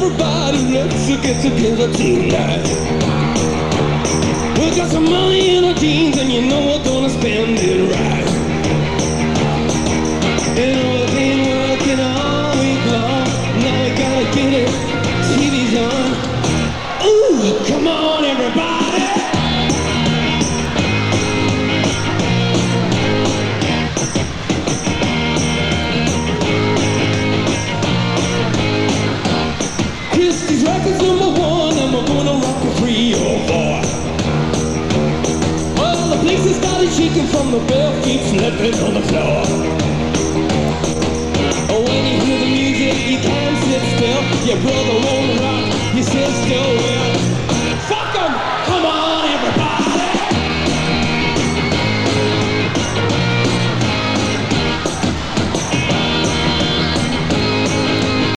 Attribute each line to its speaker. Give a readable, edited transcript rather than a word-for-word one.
Speaker 1: everybody, let's get together tonight. We got some money in our jeans and you know we're gonna spend it right. And we've been working all week long, now we gotta get it, TV's on. Ooh, come on everybody. Christie's Records #1, and we're gonna rock a 304. Well, the place has started shaking from the bare feet slipping on the floor. Oh, when you hear the music, you can't sit still. Your brother